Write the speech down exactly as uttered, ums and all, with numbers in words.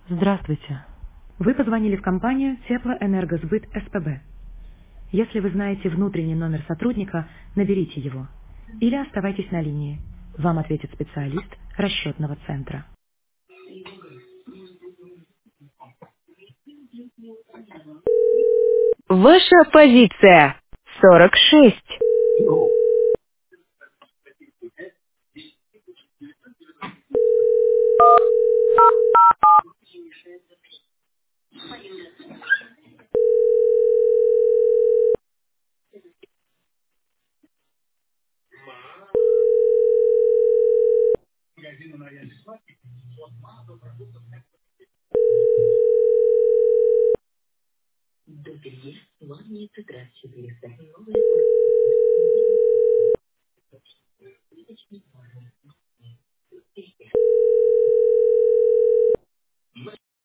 Здравствуйте. Вы позвонили в компанию Теплоэнергосбыт СПБ. Если вы знаете внутренний номер сотрудника, наберите его. Или оставайтесь на линии. Вам ответит специалист расчетного центра. Ваша позиция сорок шесть.